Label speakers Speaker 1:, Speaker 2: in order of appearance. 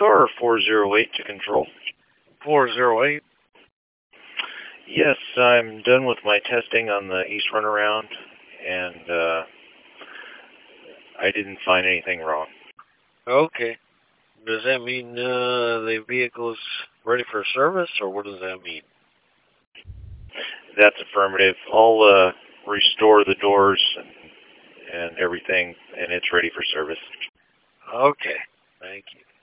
Speaker 1: car 408 to control.
Speaker 2: 408?
Speaker 1: Yes, I'm done with my testing on the East Runaround, and I didn't find anything wrong.
Speaker 2: Okay. Does that mean the vehicle is ready for service, or what does that mean?
Speaker 1: That's affirmative. I'll restore the doors and everything, and it's ready for service.
Speaker 2: Okay. Thank you.